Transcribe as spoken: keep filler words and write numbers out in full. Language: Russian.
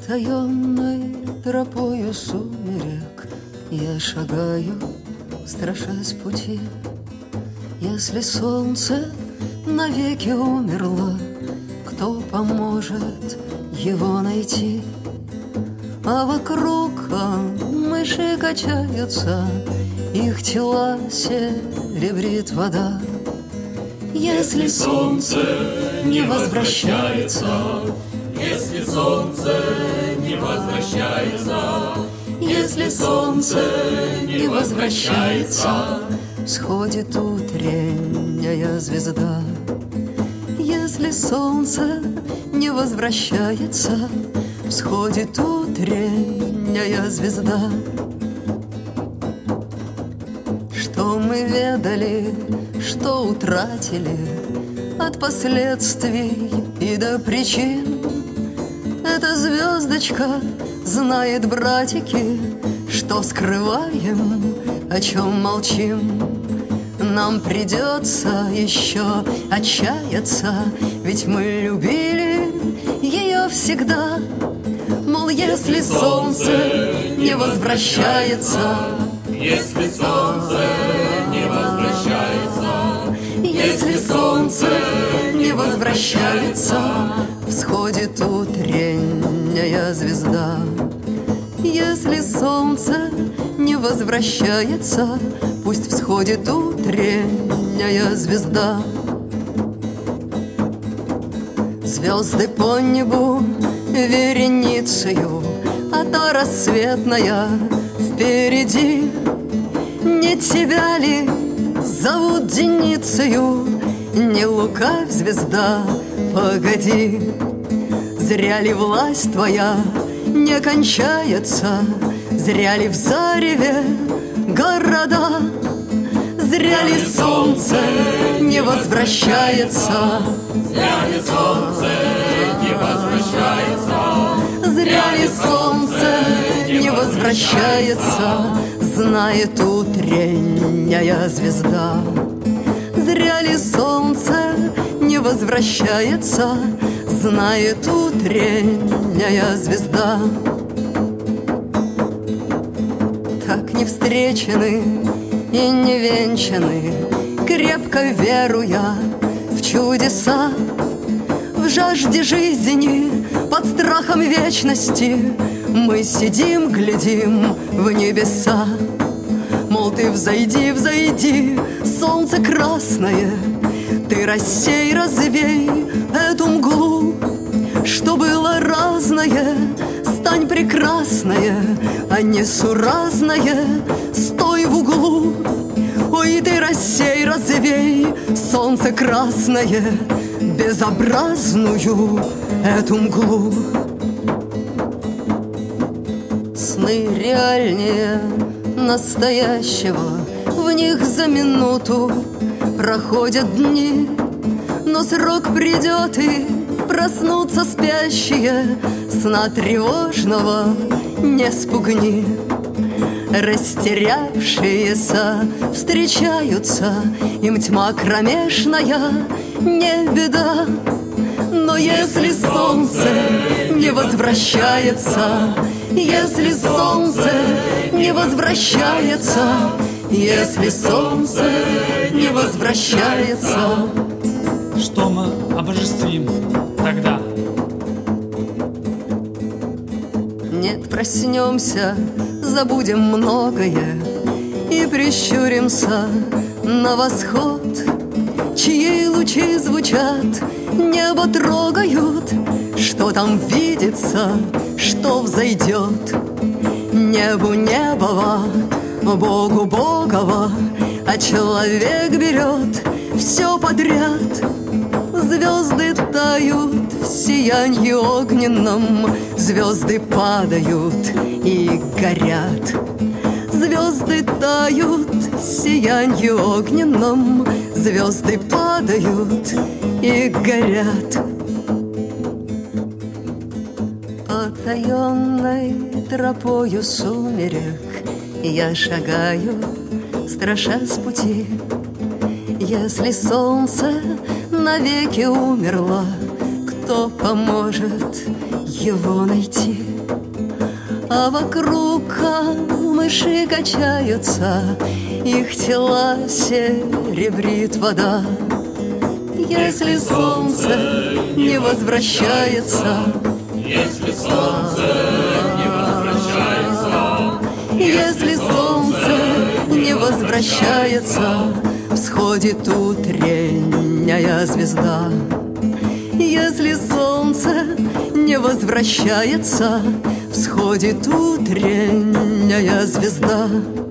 Потаенной тропою сумерек я шагаю, страшась пути. Если солнце навеки умерло, кто поможет его найти? А вокруг мыши качаются, их тела серебрит вода. Если солнце не возвращается, если солнце не возвращается, если солнце не возвращается, всходит утренняя звезда. Если солнце не возвращается, всходит утренняя звезда. Что мы ведали, что утратили, от последствий и до причин, эта звездочка знает, братики, что скрываем, о чем молчим. Нам придется еще отчаяться, ведь мы любили ее всегда. Мол, если солнце не возвращается, если солнце не возвращается, если солнце не возвращается, всходит утренняя звезда. Если солнце не возвращается, пусть всходит утренняя звезда. Звезды по небу вереницею, а та рассветная впереди. Не тебя ли зовут Деницею? Не лукавь, звезда, погоди. Зря ли власть твоя не кончается? Зря ли в зареве города? Зря ли солнце не возвращается? зря ли солнце не возвращается, Зря ли солнце не возвращается, знает утренняя звезда. Зря ли солнце не возвращается, знает утренняя звезда. Так не встречены и не венчаны, крепко веруя в чудеса, в жажде жизни, под страхом вечности, мы сидим, глядим в небеса. Мол, ты взойди, взойди, солнце красное, ты рассей, развей эту мглу. Что было разное, стань прекрасное, а несуразное стой в углу. Ой, ты рассей, развей, солнце красное, безобразную эту мглу. Сны реальнее настоящего, в них за минуту проходят дни. Но срок придет, и проснутся спящие, сна тревожного не спугни. Растерявшиеся встречаются, им тьма кромешная не беда. Но если солнце не возвращается, если солнце не возвращается, если солнце не возвращается, что мы обожествим тогда? Нет, проснемся, забудем многое и прищуримся на восход, чьи лучи звучат, небо трогают. Что там видится, что взойдет? Небу небово, Богу богово, а человек берет все подряд. Звезды тают в сиянье огненном, звезды падают и горят. Звезды тают в сиянье огненном, звезды падают и горят. Потаенной тропою сумерек я шагаю, страшась пути. Если солнце навеки умерло, кто поможет его найти. А вокруг камыши качаются, их тела серебрит вода. Если солнце не возвращается, если солнце не возвращается, если солнце не возвращается, всходит утренняя звезда. Если солнце не возвращается, всходит утренняя звезда.